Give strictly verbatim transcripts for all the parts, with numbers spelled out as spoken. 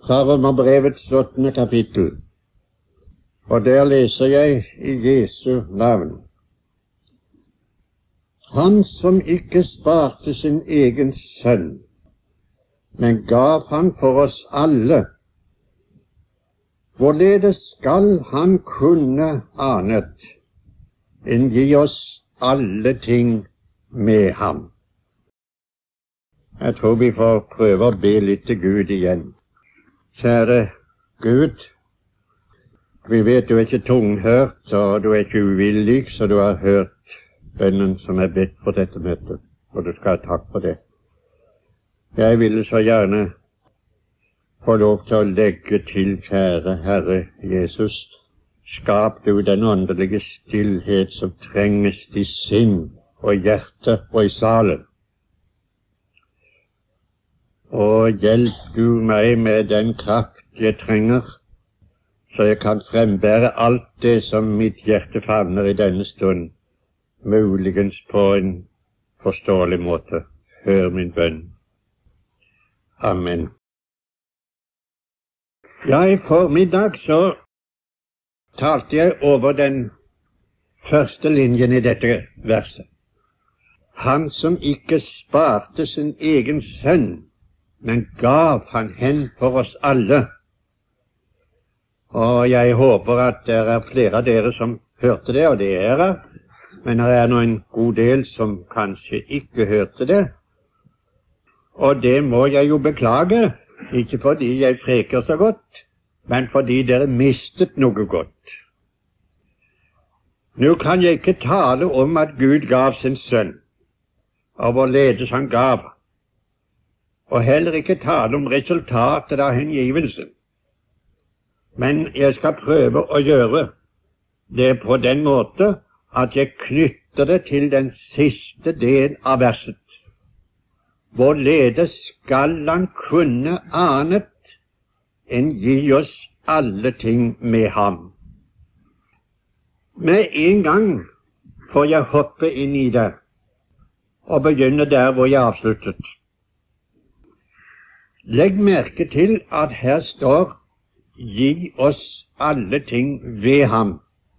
fra Romerbrevets åttende kapittel, og der leser jeg i Jesu navn. Han som ikke sparte sin egen sønn, men gav han for oss alle, hvorledes skal han kunne annet enn gi oss alle ting med ham? Jeg tror vi får prøve å be litt til Gud igjen. Kjære Gud, vi vet du er ikke tunghørt, og du er ikke uvillig, så du har hørt bønnen som er bedt for dette møtet, og du skal ha takk for det. Jeg ville så gjerne få lov til å legge til, kjære Herre Jesus, skap du den åndelige stillhet som trenges i sinn og hjerte og i salen. Og hjelp du meg med den kraft jeg trenger, så jeg kan frembære alt det som mitt hjerte favner i denne stund, muligens på en forståelig måte. Hør min bønn. Amen. Ja, i formiddag så talte jeg over den første linjen i dette verset. Han som ikke sparte sin egen sønn, men gav han hen for oss alle. Og jeg håper at det er flere av dere som hørte det, og det er det. Men det er nå en god del som kanskje ikke hørte det. Og det må jeg jo beklage, ikke fordi jeg preker så godt, men fordi dere mistet noe godt. Nå kan jeg ikke tale om at Gud gav sin sønn, og hvorledes han gav, og heller ikke tale om resultatet av hengivelsen. Men jeg skal prøve å gjøre det på den måte at jeg knytter det til den siste del av verset. Hvorledes skal han kunne annet enn gi oss alle ting med ham? Med en gang får jeg hoppe inn i det og begynne der hvor jeg avsluttet. Legg merke til at her står gi oss alle ting ved ham.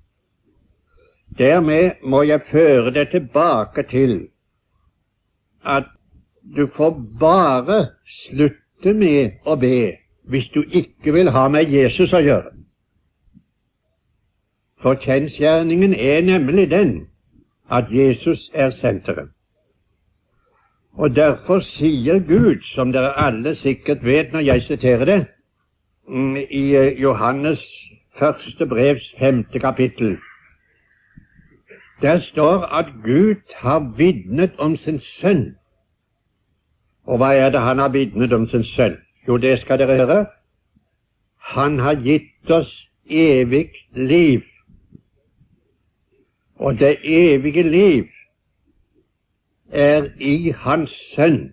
Dermed må jeg føre det tilbake til at du får bare slutte med å be hvis du ikke vil ha med Jesus å gjøre. For kjensgjerningen er nemlig den at Jesus er senteret. Og derfor sier Gud, som dere alle sikkert vet når jeg siterer det, i Johannes første brevs femte kapittel, der står at Gud har vitnet om sin sønn. Og hva er det han har vitnet om sin sønn? Jo, det skal dere høre. Han har gitt oss evig liv. Og det evige liv er i hans sønn.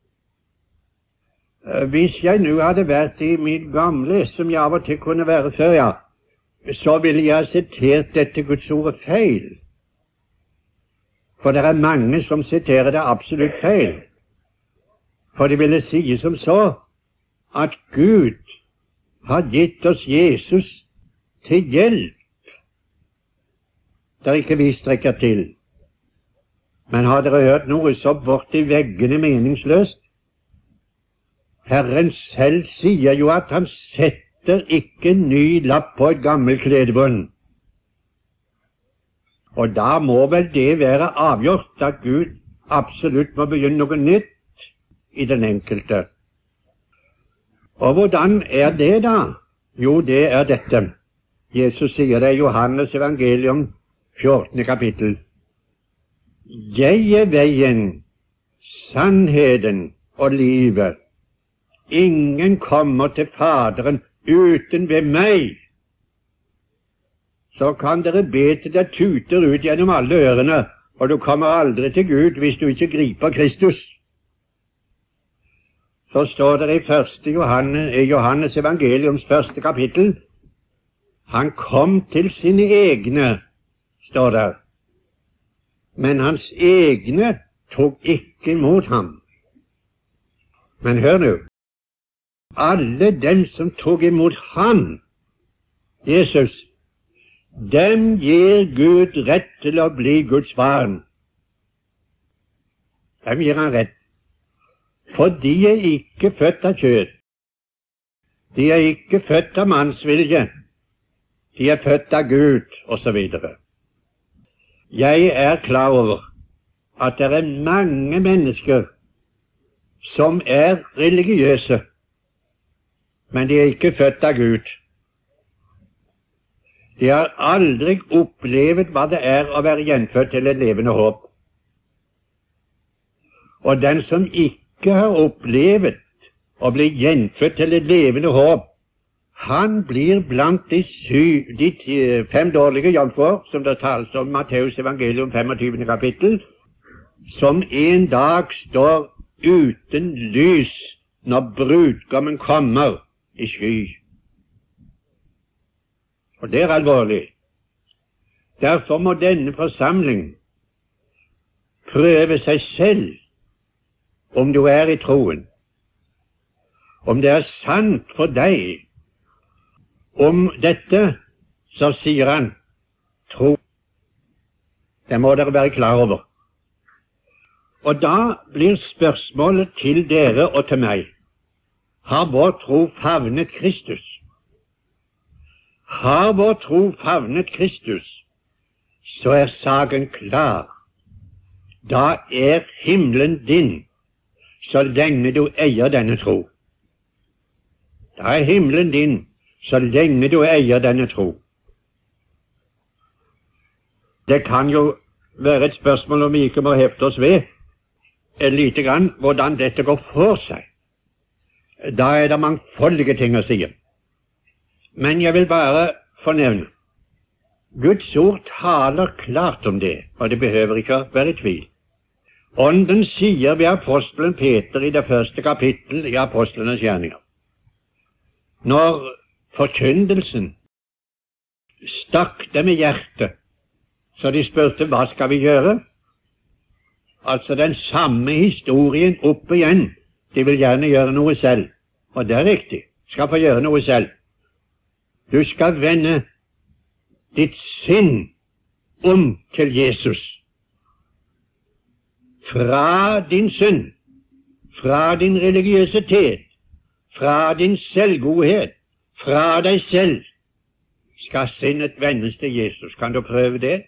Hvis jeg nå hadde vært i mitt gamle, som jeg av og til kunne være før, ja, så ville jeg ha sitert dette Guds ord feil. For det er mange som siterer det absolutt feil. For de ville si som så at Gud har gitt oss Jesus til hjelp der ikke vi strekker til. Men har dere hørt noe så borti veggene meningsløst? Herren selv sier jo at han setter ikke ny lapp på et gammelt kledebånd. Og da må vel det være avgjort at Gud absolutt må begynne noe nytt i den enkelte. Og hvordan er det da? Jo, det er dette. Jesus sier det i Johannes evangelium fjortende kapittel. Jeg er veien, sannheten og livet. Ingen kommer til Faderen uten ved meg. Så kan dere be til det tuter ut gjennom alle ørene, og du kommer aldri til Gud hvis du ikke griper Kristus. Så står det i første Johannes, Johannes evangeliums første kapittel, han kom til sine egne, står der. Men hans egne tok ikke imot ham. Men hør nå, alle dem som tok imot ham, Jesus, dem gir Gud rett til å bli Guds barn. Dem gir han rett. For de er ikke født av kjød. De er ikke født av mannsvilje. De er født av Gud, og så videre. Jeg er klar over at det er mange mennesker som er religiøse, men de er ikke født av Gud. De har aldri opplevd hva det er å være gjenfødt til et levende håp. Og den som ikke har opplevd å bli gjenfødt til et levende håp, han blir blant de, syv, de fem dårlige jomfruer, som det tales om Matteus evangelium femogtyvende kapittel, som en dag står uten lys når brudgommen kommer i sky. Og det er alvorlig. Derfor må denne forsamling prøve seg selv om du er i troen, om det er sant for deg. Om dette så sier han tro. Det må dere være klar over. Og da blir spørsmålet til dere og til meg: har vår tro favnet Kristus? Har vår tro favnet Kristus, så er saken klar. Da er himmelen din, så lenge du eier denne tro. Da er himmelen din, så lenge du eier denne tro. Det kan jo være et spørsmål om vi ikke må hefte oss ved en lite grann hvordan dette går for seg. Da er det mangfoldige ting å si. Men jeg vil bare fornevne Guds ord taler klart om det, og det behøver ikke være i tvil. Ånden sier ved apostelen Peter i det første kapittel i apostlenes gjerninger, når forkyndelsen stakk dem i hjertet, så de spurte hva skal vi gjøre? Altså den samme historien opp igjen. De vil gjerne gjøre noe selv. Og det er riktig. Skal få gjøre noe selv. Du skal vende ditt sinn om til Jesus. Fra din synd, fra din religiøsitet, fra din selvgodhet, fra deg selv, skal sinnet vendes til Jesus. Kan du prøve det?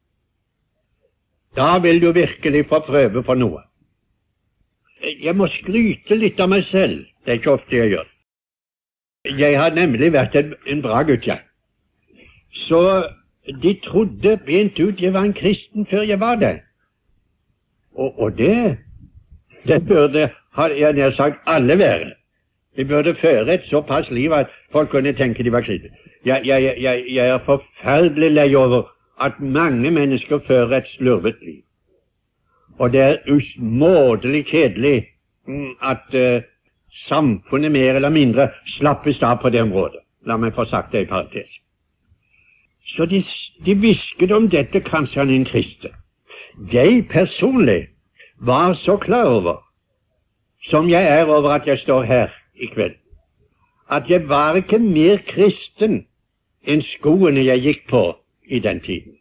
Da vil du virkelig få prøve på noe. Jeg må skryte litt av meg selv. Det er ikke ofte jeg gjør. Jeg har nemlig vært en, en bra gutt, jeg. Så de trodde bent ut jeg var en kristen før jeg var det. Og, og det, det burde, har jeg nær sagt, alle være. Vi burde føre et såpass liv at folk kunne tenke de var kristne. Jeg, jeg, jeg, jeg er forferdelig lei over at mange mennesker fører et slurvet liv. Og det er usmådelig kjedelig at uh, samfunnet mer eller mindre slappes av på det området. La meg få sagt det i parentes. Så de, de visket om dette kanskje han en kristen. Jeg personlig var så klar over, som jeg er over at jeg står her i kveld, at jeg var ikke mer kristen enn skoene jeg gikk på i den tiden.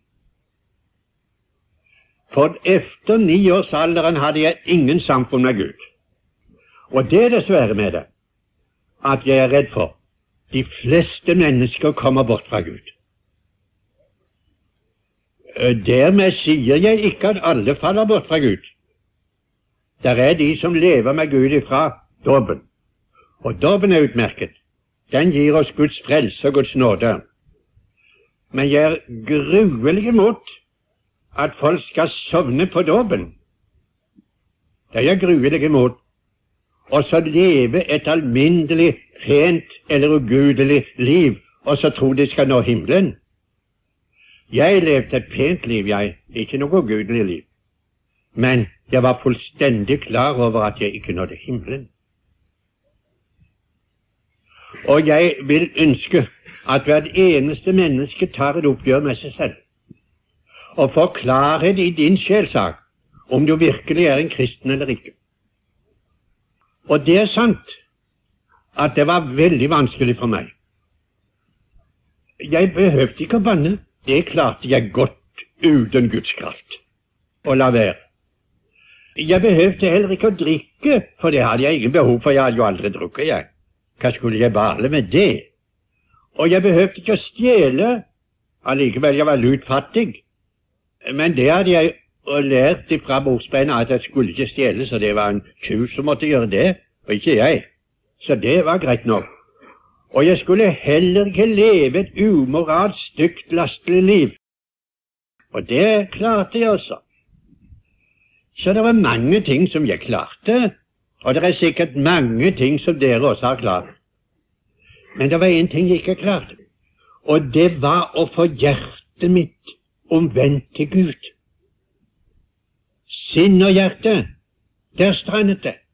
For efter ni års alderen hadde jeg ingen samfunn med Gud. Og det er dessverre med det, at jeg er redd for de fleste mennesker kommer bort fra Gud. Dermed sier jeg ikke at alle faller bort fra Gud. Der er de som lever med Gud ifra dåpen. Og dåpen er utmerket. Den gir oss Guds frelse og Guds nåde. Men jeg er gruelig imot at folk skal sovne på dåpen. Det er jeg gruelig imot. Og så leve et alminnelig, fint eller ugudelig liv, og så tro de skal nå himmelen. Jeg levde et pent liv, jeg. Ikke noe ugudelig liv. Men jeg var fullstendig klar over at jeg ikke nådde himmelen. Og jeg vil ønske at hvert eneste menneske tar et oppgjør med seg selv, og får klarhet i din sjelssak, om du virkelig er en kristen eller ikke. Og det er sant at det var veldig vanskelig for meg. Jeg behøvde ikke å banne. Det klarte jeg godt uten Guds kraft. Og la være. Jeg behøvde heller ikke å drikke, for det hadde jeg ingen behov for. Jeg hadde jo aldri drukket, jeg. Hva skulle jeg bale med det? Og jeg behøvde ikke å stjele. Allikevel, jeg var lutfattig. Men det hadde jeg lært fra bordsbeina at jeg skulle ikke stjele, så det var en tjuv som måtte gjøre det, og ikke jeg. Så det var greit nok. Og jeg skulle heller ikke leve et umoralsk, stygt, lastelig liv. Og det klarte jeg også. Så det var mange ting som jeg klarte, og det er sikkert mange ting som dere også har klart. Men det var en ting jeg ikke klarte, og det var å få hjertet mitt omvendt til Gud. Sinn og hjerte, der strandet det.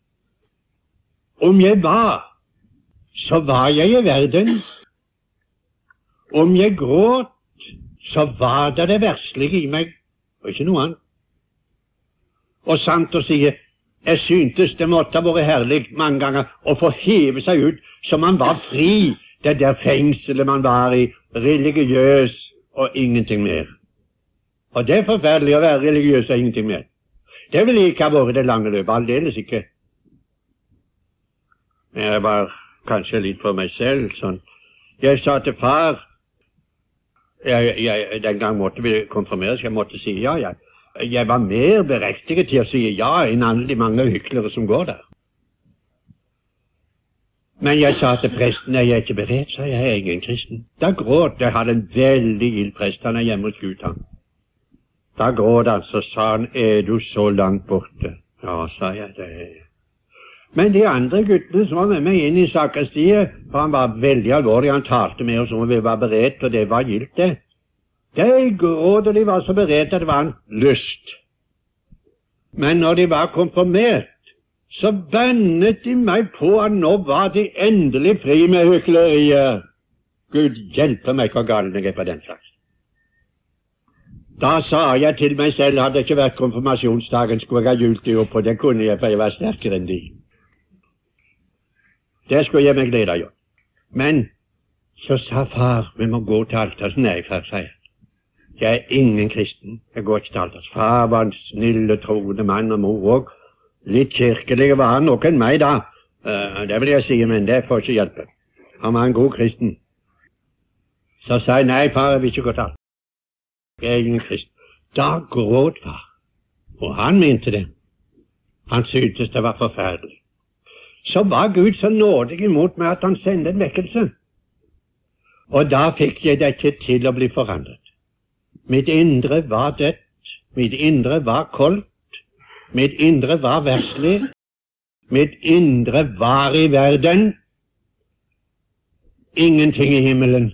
Om jeg var, så var jeg i verden. Om jeg gråt, så var det det verslige i meg, og ikke noe annet. Og sant å si, jeg syntes det måtte ha vært herlig mange ganger å få heve seg ut så man var fri, det der fengselet man var i, religiøs og ingenting mer. Og det er forferdelig å være religiøs og ingenting mer. Det vil ikke ha vært det lange løpet, aldeles ikke. Men jeg var kanskje litt for meg selv, sånn. Jeg sa til far, jeg, jeg, den gang måtte vi konfirmeres, jeg måtte si ja, jeg. Jeg var mer berettiget til å si ja enn alle de mange hyklere som går der. Men jeg sa til presten, jeg er ikke beredt, sa jeg, jeg er ingen kristen. Da gråt, jeg hadde en veldig ild prest, han er hjemme hos Gud, han. Da gråt han, så sa han, er du så langt borte? Ja, sa jeg, det er jeg. Men de andre guttene som var med meg inn i sakristiet, for han var veldig alvorlig, han talte med oss om vi var beredt, og det var gildt det. De gråt, og de var så beredt at det var en lyst. Men når de var konfirmert, så bannet de meg på at nå var de endelig fri med hykleriet. Gud hjelper meg hvor galen jeg er på den slags. Da sa jeg til meg selv, hadde det ikke vært konfirmasjonsdagen, skulle jeg ha hjult de opp, og det kunne jeg, for jeg var sterkere enn de. Det skulle jeg meg glede av. Men så sa far, vi må gå til altars. Nei, far, sa jeg. Jeg er ingen kristen, jeg går ikke til altars. Far var en snille, troende mann, og mor også. Litt kirkelig var han nok enn meg da, uh, det vil jeg si, men det får ikke hjelpe. Han var en god kristen. Så sa jeg, nei, far, jeg vil ikke gå til altars. Jeg er ingen kristen. Da gråt far, og han mente det. Han syntes det var forferdelig. Så var Gud så nådig imot meg at han sendte en vekkelse. Og da fikk jeg det ikke til å bli forandret. Mitt indre var dødt, mitt indre var koldt, mitt indre var verslig, mitt indre var i verden, ingenting i himmelen.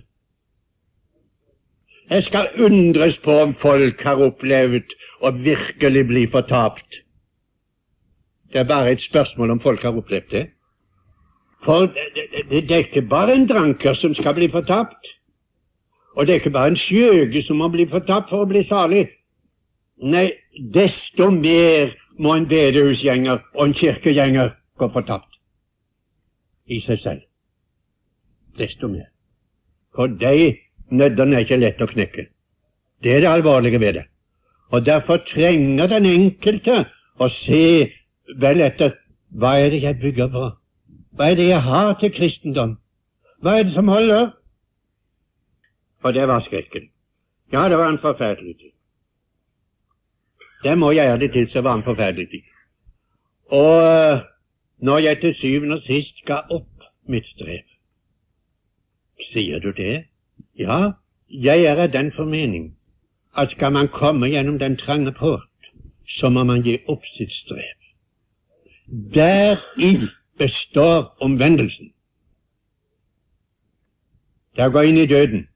Jeg skal undres på om folk har opplevd å virkelig bli fortapt. Det er bare et spørsmål om folk har opplevd det. For det, det, det er ikke bare en dranker som skal bli fortapt, og det er ikke bare en skjøge som må bli fortapt for å bli salig. Nei, desto mer må en bedehusgjenger og en kirkegjenger gå fortapt i seg selv. Desto mer. For de nøddene er ikke lett å knekke. Det er det alvorlige ved det. Og derfor trenger den enkelte å se vel etter, hva er det jeg bygger på? Hva er det jeg har til kristendom? Hva er det som holder? Og det var skrekken. Ja, det var en forferdelig tid. Det må jeg gjøre det til, så var en forferdelig tid. Og når jeg til syvende og sist ga opp mitt strev, sier du det? Ja, jeg er av den formening at skal man komme gjennom den trange port, så må man gi opp sitt strev. Deri består omvendelsen. Det er å gå inn i døden.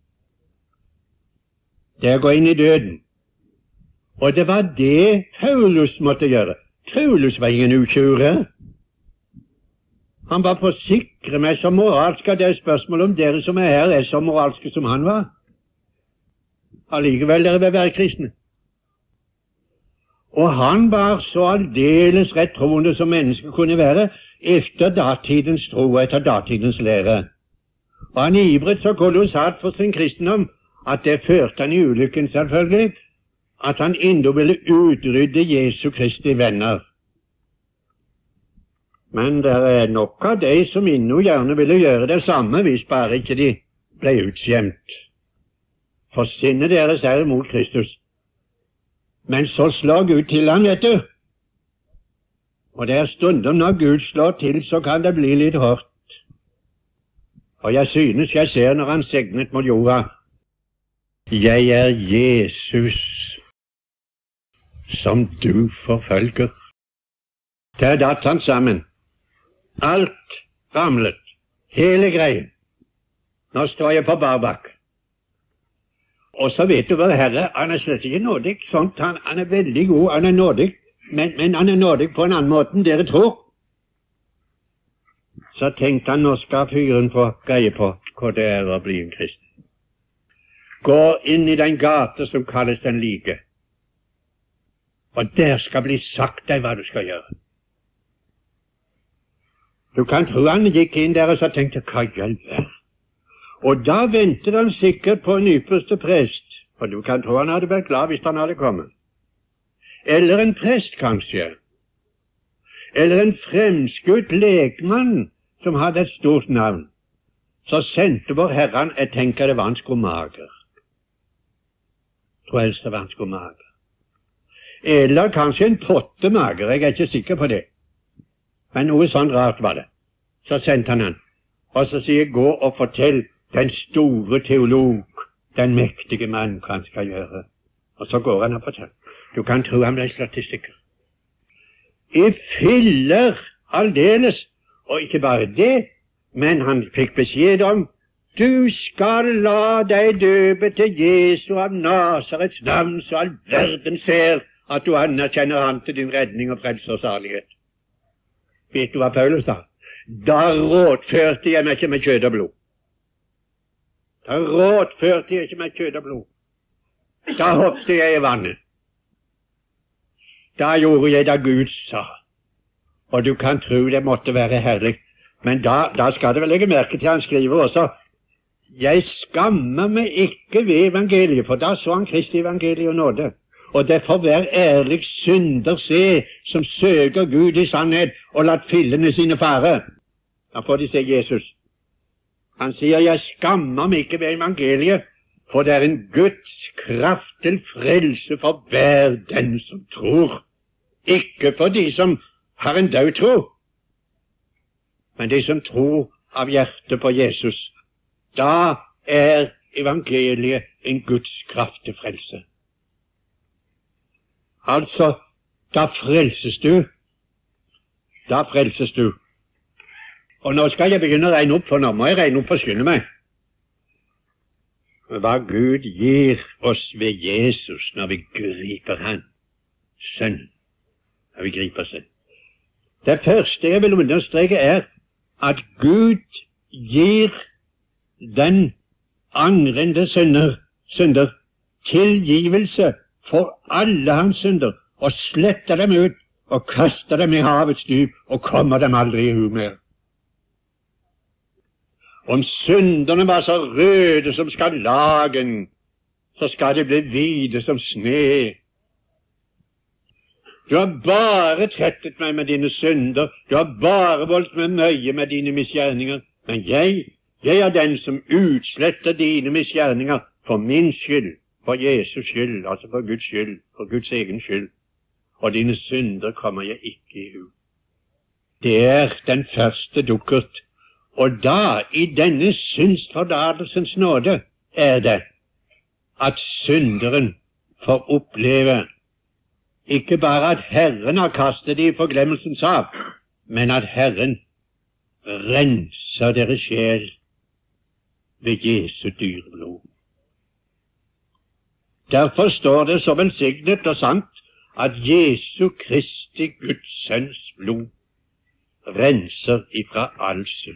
Det er å gå inn i døden. Og det var det Paulus måtte gjøre. Paulus var ingen utjure. Han var for å sikre meg som moralsk, av det spørsmålet om dere som er her er så moralske som han var. Allikevel dere vil være kristne. Og han var så aldeles rett troende som mennesker kunne være. efter datidens tro og etter datidens lære. Og han ivret så kolossalt for sin kristendom at det førte han i ulykken, selvfølgelig, at han enda ville utrydde Jesu Kristi venner. Men det er nok av de som ennå gjerne ville gjøre det samme, hvis bare ikke de ble utskjemt. For sinnet deres er imot Kristus. Men så slår Gud til han, vet du. Og det er stunder når Gud slår til, så kan det bli litt hardt. Og jeg synes jeg ser når han segnet mot jorda: jeg er Jesus som du forfølger. Der datt han sammen. Alt ramlet. Hele greien. Nå står jeg på bar bakke. Og så vet du hva, Herre, han er slett ikke nådig. Sånt, han, han er veldig god, han er nådig. Men, men han er nådig på en annen måte enn dere tror. Så tenkte han, nå skal fyren få greie på hva det er å bli en kristen. Gå inn i den gate som kalles den like. Og der skal bli sagt deg hva du skal gjøre. Du kan tro han gikk inn der og så tenkte, hva gjør det? Og da ventet han sikkert på en ypperste prest, for du kan tro han hadde vært glad hvis han hadde kommet. Eller en prest, kanskje. Eller en fremskutt lekmann som hadde et stort navn. Så sendte vår Herren, jeg tenker det var en skomager. Tror helst det var en skomager. Eller kanskje en pottemager, jeg er ikke sikker på det. Men noe sånn rart var det. Så sendte han han. Og så sier, gå og fortell den store teolog, den mektige mann, hva han skal gjøre. Og så går han og forteller. Du kan tro han ble slått i stykker. I filler aldeles. Og ikke bare det, men han fikk beskjed om, du skal la deg døpe til Jesu av Nazarets navn, så all verden ser at du anerkjenner han til din redning og frelse og salighet. Vet du hva Paulus sa? Da rådførte jeg meg ikke med kjød og blod. Da rådførte jeg ikke med kjød og blod. Da hoppet jeg i vannet. Da gjorde jeg det Gud sa. Og du kan tro det måtte være herlig. Men da, da skal det vel legge merke til han skriver også, jeg skammer meg ikke ved evangeliet, for da så han Kristi evangeliet og nåde. Og det får hver ærlig synder se, som søker Gud i sannhet, og latt fillene sine fare. Da får de se Jesus. Han sier, jeg skammer meg ikke ved evangeliet, for det er en Guds kraft til frelse for hver den som tror. Ikke for de som har en død tro, men de som tror av hjertet på Jesus. Da er evangeliet en Guds kraft til frelse. Altså, da frelses du. Da frelses du. Og nå skal jeg begynne å regne opp, for nå må jeg regne opp og skynde meg. Hva Gud gir oss ved Jesus når vi griper han, sønn, når vi griper sønn. Det første jeg vil understreke er at Gud gir den angrende synder, synder tilgivelse for alle hans synder, og sletter dem ut og kaster dem i havets dyp og kommer dem aldri i hu mer. Om synderne var så røde som skarlagen, så skal de bli hvite som sne. Du har bare trettet meg med dine synder, du har bare voldt meg møye med dine misgjerninger, men jeg, jeg er den som utsletter dine misgjerninger for min skyld, for Jesus skyld, altså for Guds skyld, for Guds egen skyld. Og dine synder kommer jeg ikke i hu. Det er den første dukkert. Og da, i denne syndsforlatelsens nåde, er det at synderen får oppleve ikke bare at Herren har kastet de i forglemmelsens hav, men at Herren renser deres sjel ved Jesu dyre blod. Derfor står det så velsignet og sant at Jesu Kristi Guds sønns blod renser ifra all synd.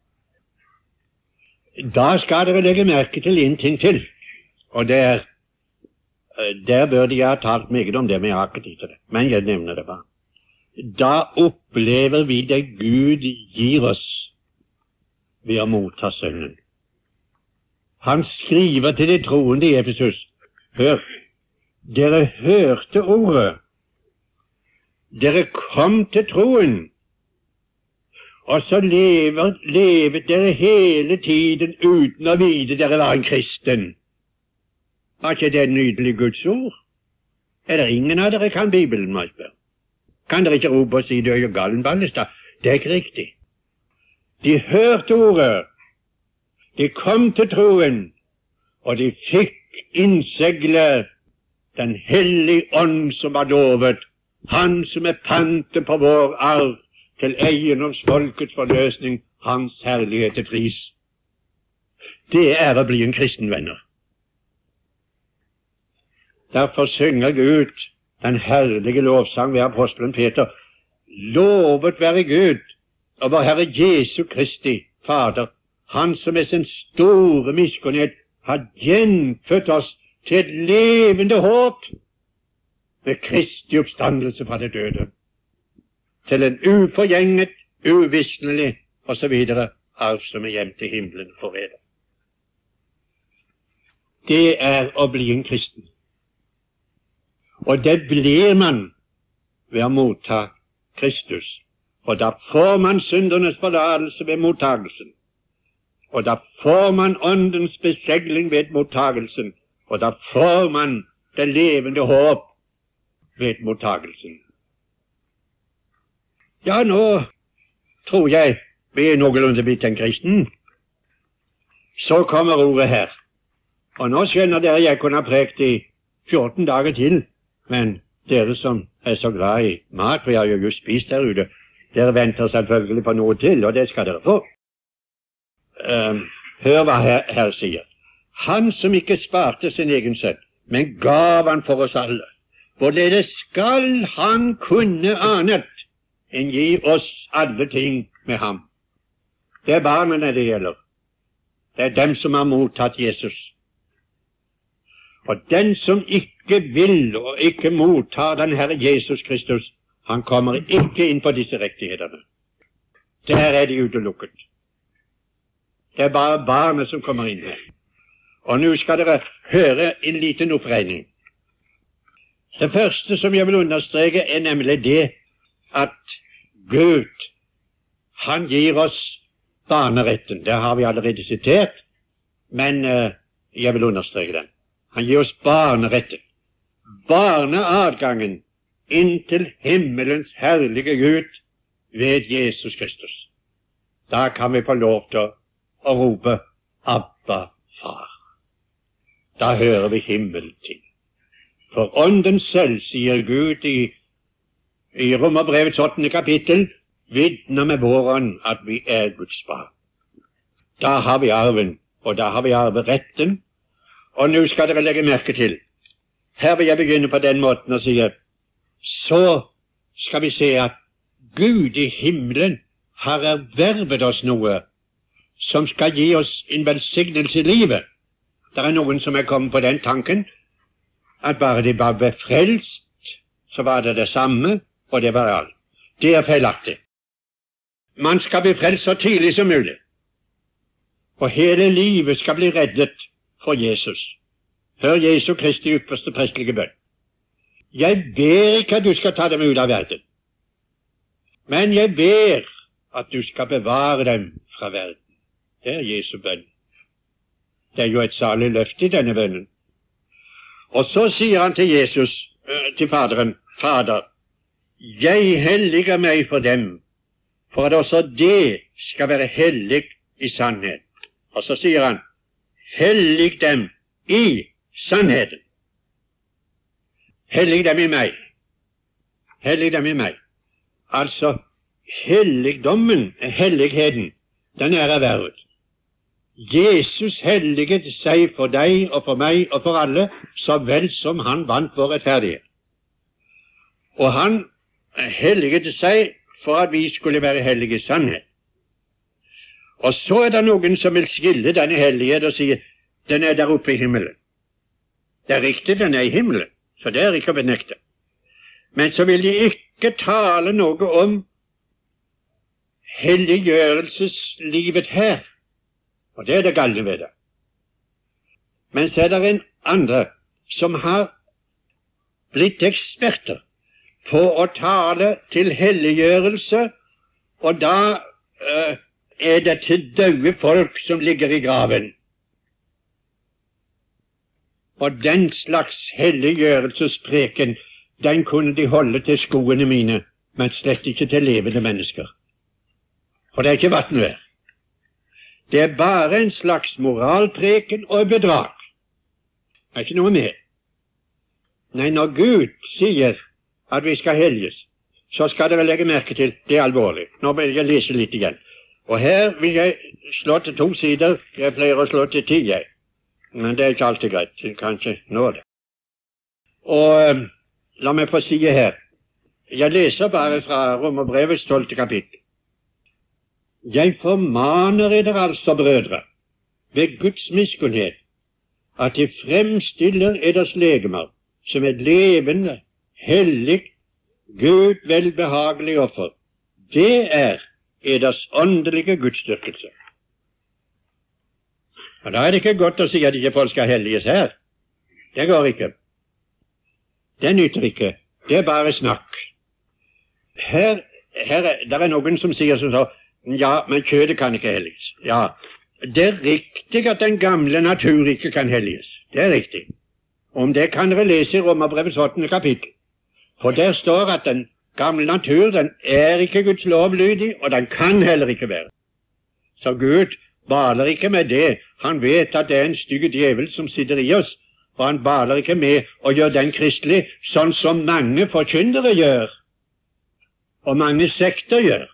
Da skal dere legge merke til en ting til, og det er, der bør de ha talt meget om det, men jeg har ikke tid til det, men jeg nevner det bare. da opplever vi det Gud gir oss ved å motta Sønnen. Han skriver til de troende i Efesus: Hør, dere hørte ordet, dere kom til troen, og så lever, levet dere hele tiden uten å vite dere var en kristen. Var ikke det et nydelig Guds ord? Er det ingen av dere kan Bibelen, må jeg spørre? Kan dere ikke rope og si det er jo Gallenballestad? Det er ikke riktig. De hørte ordet, de kom til troen, og de fikk innsegle Den hellige ånd som var lovet, han som er pantet på vår arv til eiendomsfolkets forløsning, hans herlighet til pris. Det er å bli en kristen, venner. Derfor synger Gud den herlige lovsang ved apostelen Peter: Lovet være Gud og vår Herre Jesu Kristi Fader, han som med sin store miskunnhet har gjenfødt oss til et levende håp ved Kristi oppstandelse fra det døde, til en uforgjenget, uvisnelig og så videre arv som er gjemt i himmelen for evig. Det er å bli en kristen. Og det blir man ved å motta Kristus. Og da får man syndernes forlatelse ved mottagelsen. Og da får man åndens besegling ved mottagelsen. Og da får man det levende håp ved mottagelsen. Ja, nå tror jeg vi er noenlunde blitt en kristen. Så kommer ordet her. Og nå skjønner dere jeg kunne ha prekt i fjorten dager til. Men dere som er så glad i mat, for jeg har jo just spist der ute, dere venter selvfølgelig på noe til, og det skal dere få. Uh, hør hva her, her sier. Han som ikke sparte sin egen sønn, men gav han for oss alle. Hvorledes skal han kunne annet enn gi oss alle ting med ham? Det er barna det gjelder. Det er dem som har mottatt Jesus. Og den som ikke vil og ikke mottar den Herre Jesus Kristus, han kommer ikke inn på disse rettighetene. Der er de utelukket. Det er bare barnet som kommer inn her. Og nå skal dere høre en liten oppregning. Det første som jeg vil understreke er nemlig det at Gud, han gir oss barneretten. Det har vi allerede sitert, men uh, jeg vil understreke den. Han gir oss barneretten. Barneadgangen inn til himmelens herlige Gud ved Jesus Kristus. Da kan vi få lov til å rope Abba, Far. Da hører vi himmelen til. For ånden selv, sier Gud i, i Romerbrevets åttende kapittel, vitner med vår ånd at vi er Guds barn. Da har vi arven, og da har vi arveretten. Og nå skal dere legge merke til, her vil jeg begynne på den måten og si, så skal vi se at Gud i himmelen har ervervet oss noe som skal gi oss en velsignelse i livet. Det er noen som er kommet på den tanken at bare de var befrelst, så var det det samme, og det var alt. Det er feilaktig. Man skal bli frelst så tidlig som mulig, og hele livet skal bli reddet for Jesus. Hør Jesu Kristi ypperste prestelige bønn. Jeg ber ikke at du skal ta dem ut av verden, men jeg ber at du skal bevare dem fra verden. Det er Jesu bønn. Det er jo et salig løfte i denne bønnen. Og så sier han til Jesus, til Faderen, Fader, jeg helliger meg for dem, for at også det skal være hellig i sannhet. Og så sier han, hellig dem i sannheten. Hellig dem i meg. Hellig dem i meg. Altså, helligdommen, helligheten, den er ervervet. Jesus helliget seg for deg og for meg og for alle, så vel som han vant vår rettferdighet. Og han helliget seg for at vi skulle være hellige i sannhet. Og så er det noen som vil skille denne hellighet og si, den er der oppe i himmelen. Det er riktig, den er i himmelen, så det er ikke å benekte. Men så vil de ikke ikke tale noe om helliggjørelseslivet her. Og det er det galne ved det. Men så er det en andre som har blitt eksperter på å tale til helliggjørelse, og da uh, er det til døde folk som ligger i graven. Og den slags helliggjørelsespreken, den kunne de holde til skoene mine, men slett ikke til levende mennesker. For det er ikke vatten ved. Det er bare en slags moralpreken og bedrag. Det er ikke noe mer. Nei, når Gud sier at vi skal helges, så skal dere legge merke til det er alvorlig. Nå vil jeg lese litt igjen. Og her vil jeg slå til to sider. Jeg pleier å slå til ti, jeg. Men det er ikke alltid greit. Jeg kan ikke nå det. Og la meg få si her. Jeg leser bare fra Romerbrevets tolvte kapittel. Jeg formaner eder altså, brødre, ved Guds miskunnhet, at de fremstiller eders legemer som et levende, hellig, Gud velbehagelig offer. Det er eders åndelige gudsdyrkelse. Og da er det ikke godt å si at ikke folk skal helliges her. Det går ikke. Det nytter ikke. Det er bare snakk. Her, her er, der er noen som sier som så, ja, men kjødet kan ikke helliges. Ja, det er riktig at den gamle natur ikke kan helliges. Det er riktig. Om det kan dere lese i Romerbrevets åttende kapittel. For der står at den gamle natur, den er ikke Guds lovlydig, og den kan heller ikke være. Så Gud baler ikke med det. Han vet at det er en stygg djevel som sitter i oss, og han baler ikke med å gjøre den kristelig, sånn som mange forkyndere gjør, og mange sekter gjør.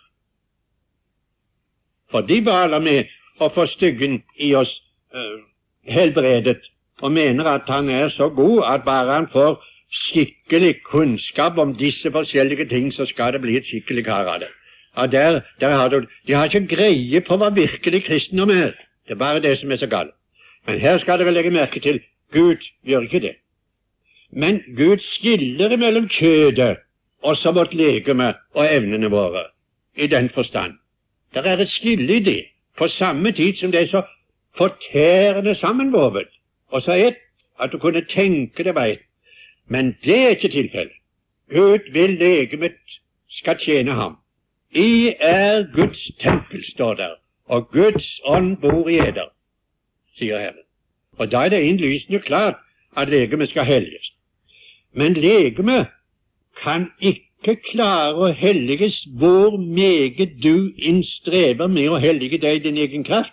For de baler med å få styggen i oss uh, helbredet, og mener at han er så god at bare han får skikkelig kunnskap om disse forskjellige ting, så skal det bli et skikkelig kar av det. Ja, der, der har du, de har ikke greie på hva virkelig kristendom er. Det er bare det som er så galt. Men her skal dere legge merke til, Gud gjør ikke det. Men Gud skiller mellom kjødet og så vårt legeme og evnene våre, i den forstand. Det er et skille i det, på samme tid som det er så fortærende sammenvovet, og så ett at du kunne tenke det vei. Men det er ikke tilfellet. Gud vil legemet skal tjene ham. I er Guds tempel, står der, og Guds ånd bor i eder, sier Herren. Og da er det innlysende klart at legemet skal helliges. Men legemet kan ikke klare å helliges hvor meget du innstreber med å hellige deg i din egen kraft.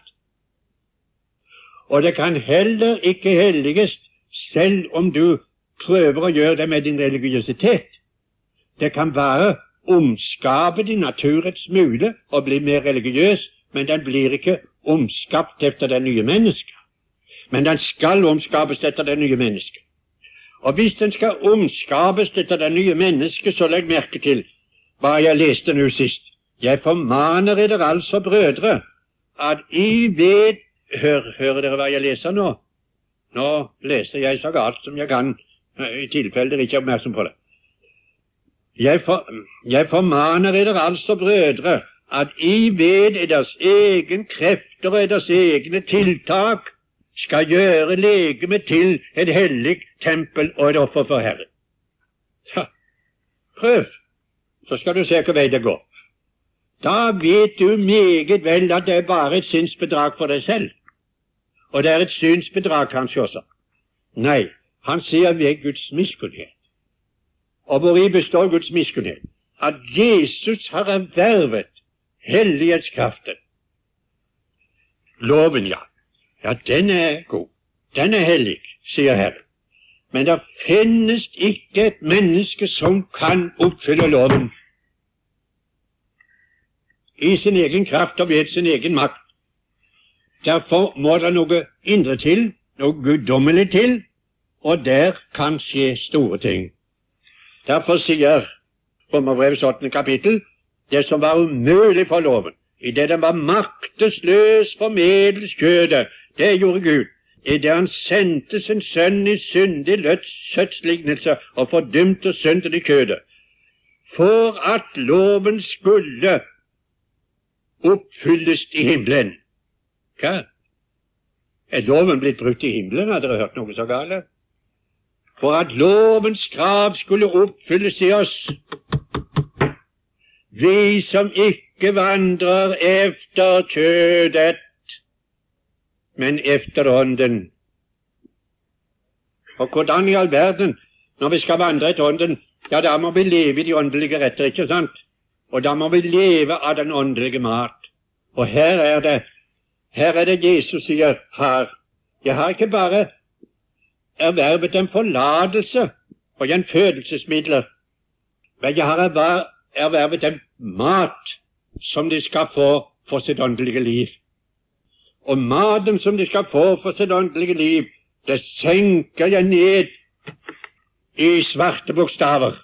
Og det kan heller ikke helliges selv om du prøver å gjøre det med din religiøsitet. Det kan bare omskape din natur et smule og bli mer religiøs, men den blir ikke omskapt etter det nye mennesket. Men den skal omskapes etter det nye mennesket. Og hvis den skal omskapes etter det nye mennesket, så legg merke til hva jeg leste nå sist. Jeg formaner eder altså, brødre, at I ved... Hør, hører dere hva jeg leser nå? Nå leser jeg så galt som jeg kan, i tilfelle dere ikke er oppmerksom på det. Jeg, for, jeg formaner eder altså, brødre, at I ved eders egen krefter og eders egne tiltak skal gjøre legemet til et hellig tempel og et offer for Herren. Ja, prøv, så skal du se hva vei det går. Da vet du meget vel at det er bare et synsbedrag for deg selv. Og det er et synsbedrag kanskje også. Nei, han sier ved Guds miskunnhet. Og hvor I består Guds miskunnhet? At Jesus har ervervet hellighetskraften. Loven, ja. Ja, den er god. Den er hellig, sier Herren. Men det finnes ikke et menneske som kan oppfylle loven i sin egen kraft og ved sin egen makt. Derfor må det noe indre til, noe guddommelig til, og der kan skje store ting. Derfor sier Romerbrevets åttende kapittel, det som var umulig for loven, i det den var maktesløs for meddels kjødet, det gjorde Gud, i det han sendte sin sønn i syndig løts søtslignelse og fordømte synden i kjødet, for at loven skulle oppfylles i himmelen. Hva? Er loven blitt brutt i himmelen? Har dere hørt noe så gale? For at lovens krav skulle oppfylles i oss, vi som ikke vandrer efter kjødet, men efter ånden. Og hvordan i all verden, når vi skal vandre etter ånden, ja, da må vi leve i de åndelige retter, ikke sant? Og da må vi leve av den åndelige mat. Og her er det, her er det Jesus sier her, jeg har ikke bare ervervet en forlatelse og en fødelsesmidler, men jeg har ervervet en mat som de skal få for sitt åndelige liv. Og maten som de skal få for sitt åndelige liv, det senker jeg ned i svarte bokstaver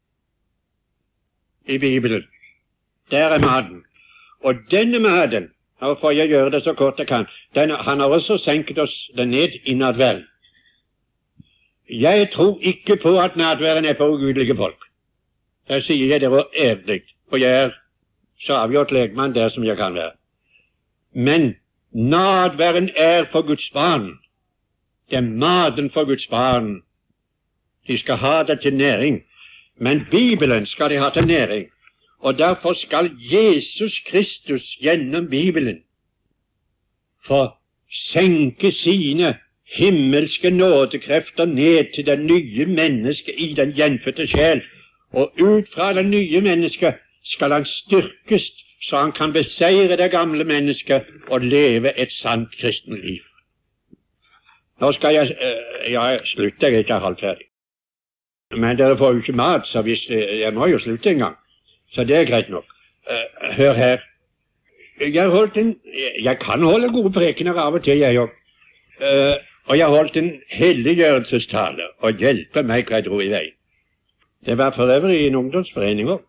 i Bibelen. Der er maten. Og denne maten, og for jeg gjøre det så kort jeg kan, den, han har også senket oss den ned i nattverden. Jeg tror ikke på at nattverden er for ugudelige folk. Der sier jeg det var ærlig, og jeg er så avgjort legmann der som jeg kan være. Men nattverden er for Guds barn. Det er maten for Guds barn. De skal ha det til næring, men Bibelen skal de ha til næring. Og derfor skal Jesus Kristus gjennom Bibelen få senke sine himmelske nådekrefter ned til det nye mennesket i den gjenfødte sjel. Og ut fra det nye mennesket skal han styrkes, så han kan beseire det gamle mennesket og leve et sant kristen liv. Nå skal jeg øh, ja, slutte, jeg er ikke halvt ferdig. Men dere får jo ikke mat, så hvis, jeg må jo slutte en gang. Så det er greit nok. Uh, hør her. Jeg, holdt en, jeg kan holde gode prekener av og til, jeg òg. Uh, og jeg holdt en helliggjørelsestale, og hjelpe meg hva jeg dro i vei. Det var for øvrig i en ungdomsforening òg.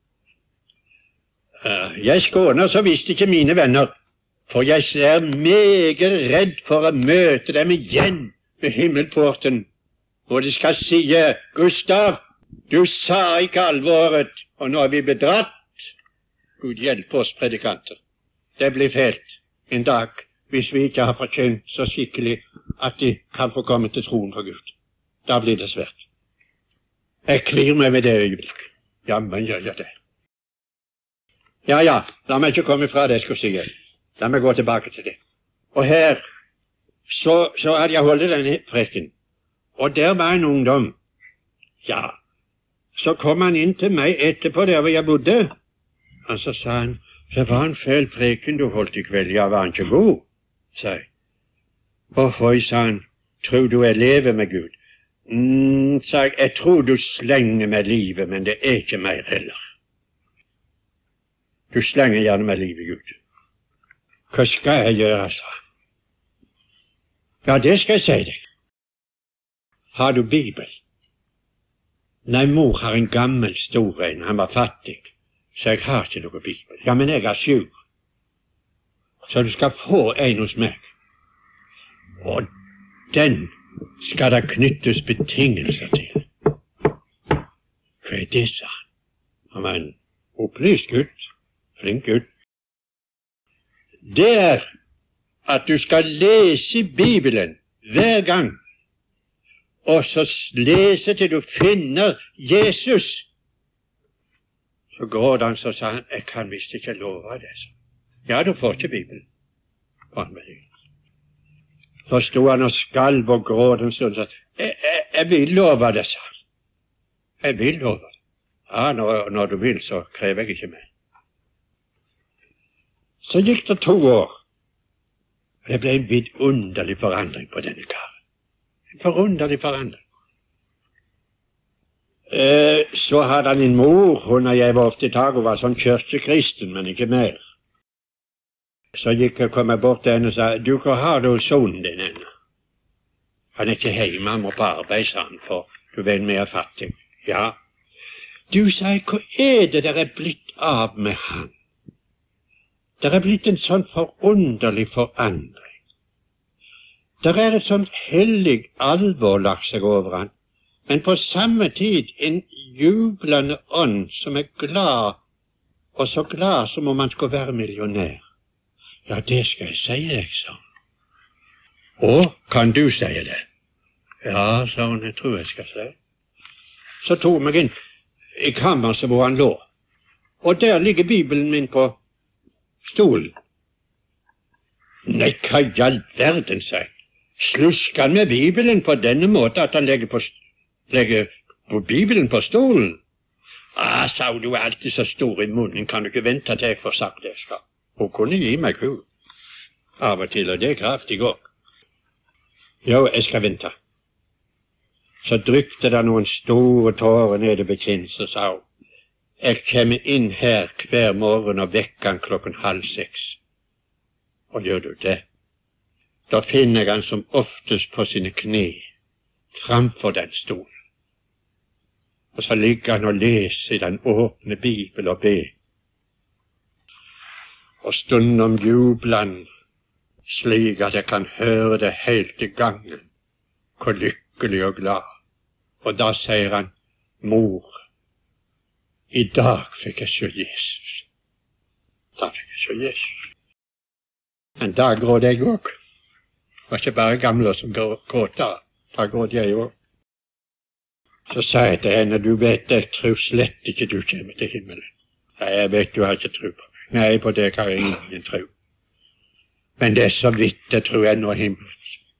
Uh, jeg skåner så visst ikke mine venner, for jeg er meget redd for å møte dem igjen ved himmelporten, hvor de skal si, Gustav, du sa ikke alvoret, og nå er vi bedratt. Gud hjelpe oss predikanter. Det blir fælt en dag, hvis vi ikke har fortjent så skikkelig at de kan få komme til troen for Gud. Da blir det svært. Jeg kvir meg ved det øyeblikk. Jammen gjør jeg det. Ja, ja, la meg ikke komme fra det jeg skulle si. La meg gå tilbake til det. Og her, så, så hadde jeg holdt denne preken. Og der var en ungdom. Ja, så kom han inn til meg etterpå der hvor jeg bodde. Og så sa han, det var en feil preken du holdt i kveld. Ja, var han ikke god? Sa jeg. Hvorfor, sa han, tror du jeg lever med Gud? Mm, sa jeg, jeg tror du slenger med livet, men det er ikke mer heller. Du slenger gjerne med livet, Gud. Hva skal jeg gjøre, sa han. Ja, det skal jeg si deg. Har du Bibel? Nei, mor har en gammel stor en, han var fattig, så jeg har ikke noe Bibel. Ja, men jeg har sju. Så du skal få en hos meg. Og den skal det knyttes betingelser til. Hva er det, sa han? Han var en opplyst gutt, flink gutt. Det er at du skal lese Bibelen hver gang, og så lese til du finner Jesus. Så gråd han, så sa han, jeg kan visst ikke love det. Ja, du får ikke Bibelen. Så stod han og skalv og gråd en stund, så jeg, jeg, jeg vil love det, sa han. Jeg vil love det. Ja, når, når du vil, så krever jeg ikke mer. Så gikk det to år. Det ble en vidunderlig forandring på denne karen. En forunderlig forandring. Eh, så hadde han en mor, hun og jeg var ofte i tag, hun var sånn kirkekristen, men ikke mer. Så gikk jeg, kom jeg bort til henne og sa, du, hvor har du sonen din ennå? Han er ikke hjemme, han må på arbeid, sa han, for du vet vi er fattig. Ja. Du, sa jeg, hva er det der er blitt av med han? Der er blitt en sånn forunderlig forandring. Der er et sånt hellig alvor lagt seg over han. men på samme tid en jublende ånd som er glad, og så glad som om han skulle være millionær. Ja, det skal jeg si deg, sa han. Å, kan du si det? Ja, sa hun, jeg tror jeg skal si. Så tok hun meg inn i kammeret hvor han lå, og der ligger Bibelen min på stolen. Nei, hva i all verden, sa jeg. Slusker han med Bibelen på denne måten at han legger på, legger på Bibelen på stolen? Ah, sa hun, du er alltid så stor i munnen, kan du ikke vente til jeg får sagt det skal. Hun kunne gi meg hun. Av og til, og det er kraftig òg. Jo, jeg skal vente. Så drykte det noen store tårer nede ved kinn, så sa hun, jeg kommer inn her hver morgen og vekker han klokken halv seks. Og gjør du det? Da finner jeg han som oftest på sine kne, framfor den stolen. Og så ligger han og leser i den åpne Bibel og ber. Og stundom jubler han, slik at jeg kan høre det helt i gangen, hvor lykkelig og glad. Og da sier han, mor, i dag fikk jeg se Jesus. Da fikk jeg se Jesus. Men da gråd jeg òg. Det var ikke bare gamle som gråt da, da gråd jeg òg. Så sa jeg til henne, du vet, jeg tror slett ikke du kommer til himmelen. Nei, jeg vet du har ikke tro på meg. Nei, på det kan jeg ingen tro. Men det er så vidt jeg tror ennå himmelen.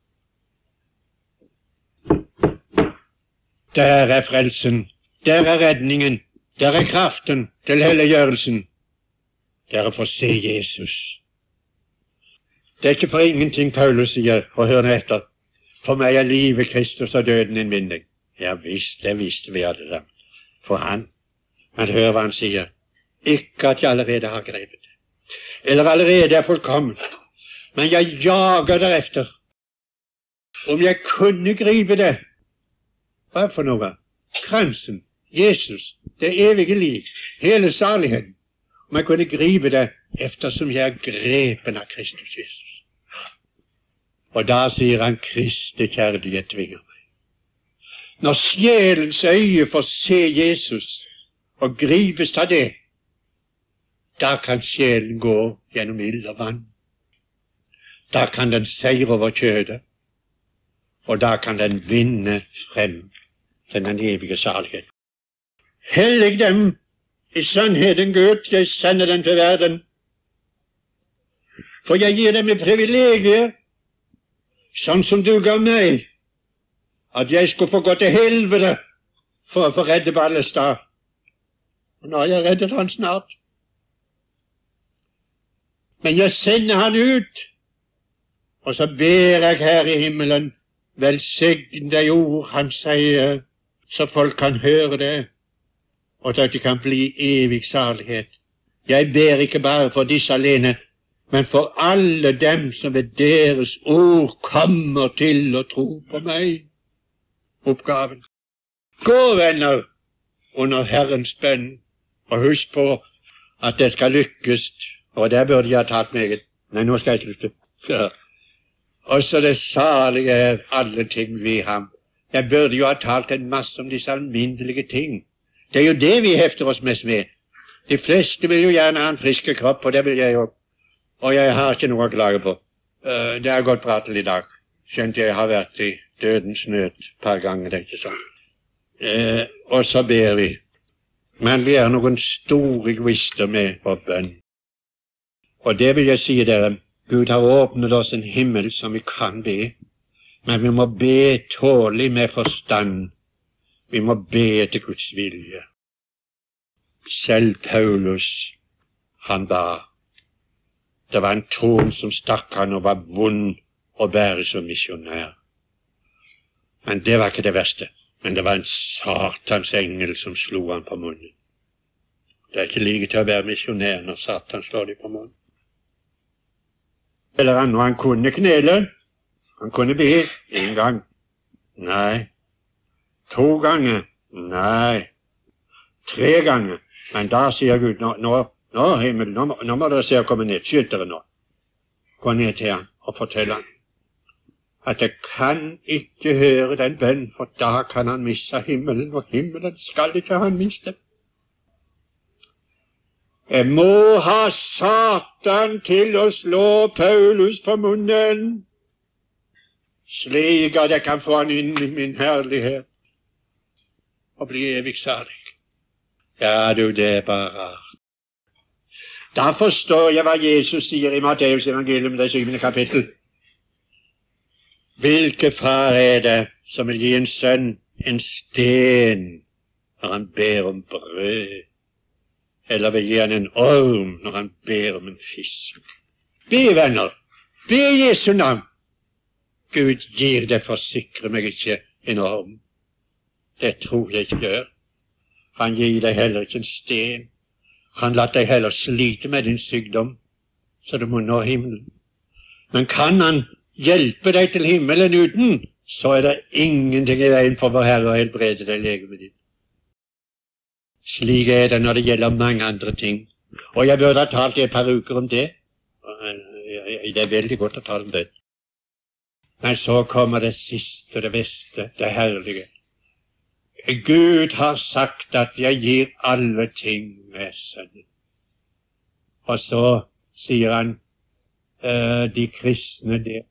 Der er frelsen, der er redningen, der er kraften til helliggjørelsen. Der er for å se Jesus. Det er ikke for ingenting Paulus sier, og hør nå etter, for meg er livet Kristus og døden en vinning. Ja visst, det visste vi alle sammen, for han. Men hør hva han sier, ikke at jeg allerede har grepet det, eller allerede er fullkommen, men jeg jager derefter. Om jeg kunne gripe det, hva for noe? Kransen, Jesus, det evige liv, hele saligheten. Om jeg kunne gripe det, eftersom jeg er grepen av Kristus Jesus. Og da sier han, Kristi kjærlighet tvinger meg. Når sjelens øye får se Jesus og gripes av det, da kan sjelen gå gjennom ild og vann. Da kan den seire over kjødet, og da kan den vinne frem til den evige salighet. Hellig dem i sannheten, Gud, jeg sender den til verden. For jeg gir dem et privilegium, sånn som du ga meg, at jeg skulle få gå til helvete for å få redde Ballestad. Og nå har jeg reddet han snart. Men jeg sender han ut, og så ber jeg her i himmelen, velsign de ord han sier, så folk kan høre det, og så det kan bli evig salighet. Jeg ber ikke bare for disse alene, men for alle dem som ved deres ord kommer til å tro på meg. Oppgaven. Gå, venner, under Herrens bønn, og husk på at det skal lykkes, og der burde jeg ha tatt meget. Nei, nå skal jeg slutte. Ja. Også det salige er alle ting ved ham. Jeg burde jo ha talt en masse om disse alminnelige ting. Det er jo det vi hefter oss mest med. De fleste vil jo gjerne ha en frisk kropp, og det vil jeg jo. Og jeg har ikke noe å klage på. Uh, det har gått bra til i dag. Skjønt jeg har vært i dødens nød et par ganger, det er ikke sånn. Uh, og så ber vi. Men vi er noen store egoister med vår bønn. Og det vil jeg si dere, Gud har åpnet oss en himmel som vi kan be, men vi må be tålig med forstand. Vi må be etter Guds vilje. Selv Paulus, han ba. Det var en tårn som stakk han og var vond å bære som misjonær. Men det var ikke det verste. Men det var en satans engel som slo han på munnen. Det er ikke like til å være misjonær når Satan slår deg på munnen. Eller han, når han kunne knele, han kunne be en gang. Nei. To ganger. Nei. Tre ganger. Men da sier Gud, nå, nå, nå himmel, nå, nå må dere se å komme ned. Skyld dere nå. Gå ned til han og fortell han. at jeg kan ikke høre den bønn, for da kan han miste himmelen, og himmelen skal ikke han miste. Jeg må ha Satan til å slå Paulus på munnen, slik at jeg kan få han inn i min herlighet og bli evig salig. Ja, du, det er bare rart. Da forstår jeg hva Jesus sier i Matteus evangelium, det syvende kapittel. Hvilke far er det som vil gi en sønn en sten når han ber om brød, eller vil gi han en orm når han ber om en fisk? Be, venner, be i Jesu navn. Gud gir det, forsikre meg, ikke en orm. Det tror jeg ikke gjør. Han gir deg heller ikke en sten. Han lar deg heller slite med din sykdom, så du må nå himmelen. Men kan han hjelpe deg til himmelen uten, så er det ingenting i veien for vår Herre å helbrede deg legemet ditt. Slik er det når det gjelder mange andre ting. Og jeg burde ha talt i et par uker om det. Det er veldig godt å tale om det. Men så kommer det siste, det beste, det herlige. Gud har sagt at jeg gir alle ting med Sønnen. Og så sier han, uh, de kristne der,